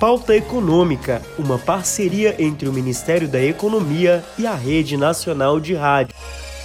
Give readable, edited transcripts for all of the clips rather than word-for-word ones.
Pauta Econômica, uma parceria entre o Ministério da Economia e a Rede Nacional de Rádio.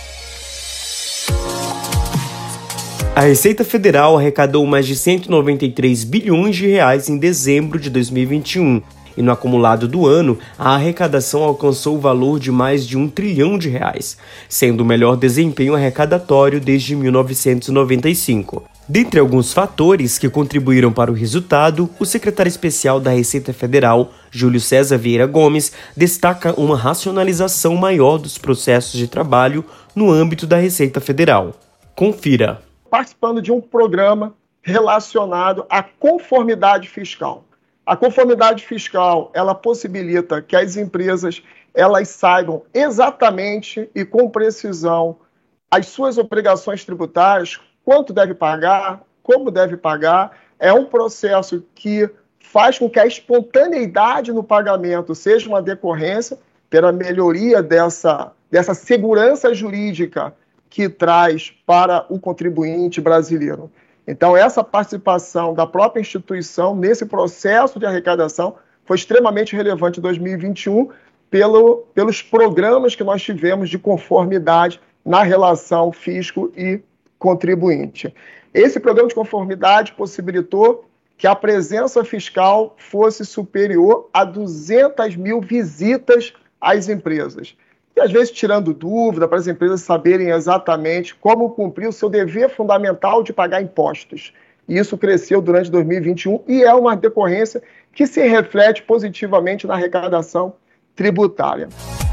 A Receita Federal arrecadou mais de 193 bilhões de reais em dezembro de 2021 e no acumulado do ano, a arrecadação alcançou o valor de mais de R$1 trilhão, sendo o melhor desempenho arrecadatório desde 1995. Dentre alguns fatores que contribuíram para o resultado, o secretário especial da Receita Federal, Júlio César Vieira Gomes, destaca uma racionalização maior dos processos de trabalho no âmbito da Receita Federal. Confira. Participando de um programa relacionado à conformidade fiscal. A conformidade fiscal, ela possibilita que as empresas elas saibam exatamente e com precisão as suas obrigações tributárias, quanto deve pagar, como deve pagar. É um processo que faz com que a espontaneidade no pagamento seja uma decorrência pela melhoria dessa segurança jurídica que traz para o contribuinte brasileiro. Então, essa participação da própria instituição nesse processo de arrecadação foi extremamente relevante em 2021 pelos programas que nós tivemos de conformidade na relação fisco e contribuinte. Esse programa de conformidade possibilitou que a presença fiscal fosse superior a 200 mil visitas às empresas. E, às vezes, tirando dúvida para as empresas saberem exatamente como cumprir o seu dever fundamental de pagar impostos. E isso cresceu durante 2021 e é uma decorrência que se reflete positivamente na arrecadação tributária.